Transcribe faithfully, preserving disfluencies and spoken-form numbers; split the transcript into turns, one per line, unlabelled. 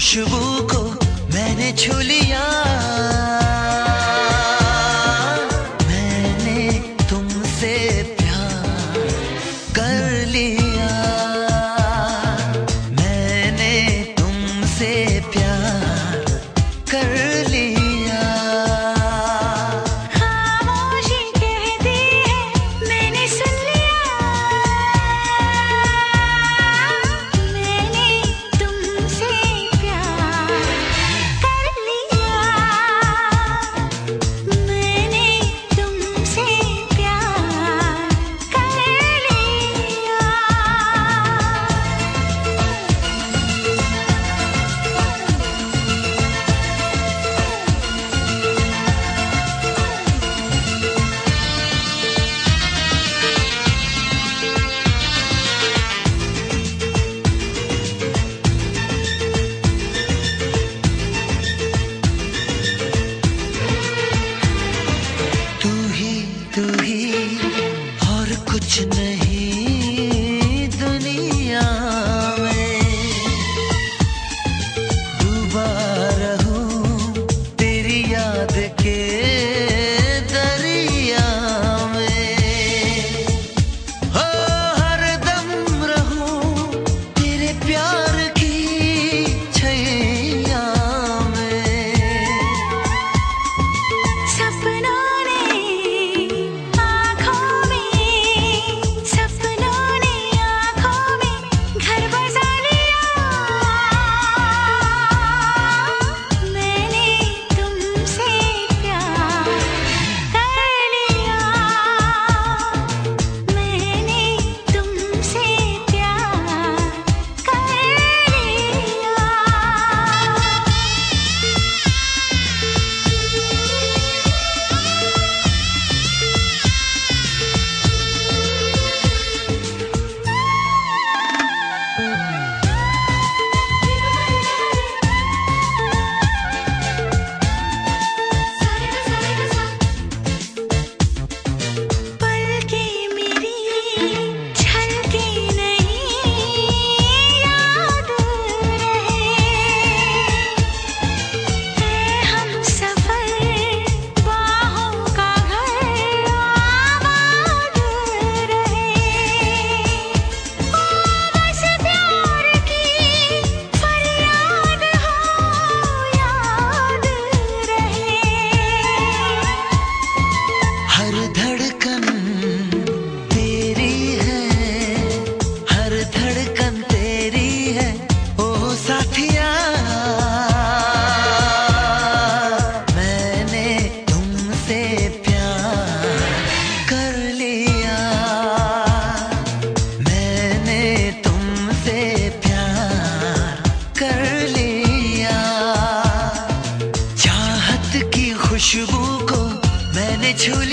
खुशबू को मैंने छू लिया, मैंने तुमसे प्यार कर लिया, मैंने तुमसे प्यार कर लिया।
खामोशी कहती है मैंने सुन लिया, मैंने तुमसे प्यार कर लिया, मैंने तुमसे प्यार कर लिया।
तू ही तू ही और कुछ नहीं दुनिया में, डूबा रहूं तेरी याद के दरिया में, हो हरदम रहूं तेरे प्यार की छैया में।
सपनों ने आँखों में, सपनों ने आँखों में घर बसा लिया, मैंने तुमसे प्यार कर लिया, मैंने तुमसे प्यार कर लिया। पलकें मेरी छलकें नहीं, याद रहे है हमसफर, बाहों का घर आबाद रहे। ओ बस प्यार की फरियाद हो याद रहे।
हर धड़कन तेरी है, हर धड़कन तेरी है, ओ साथिया, मैंने तुमसे प्यार कर लिया, मैंने तुमसे प्यार कर लिया। चाहत की खुशबू को मैंने छू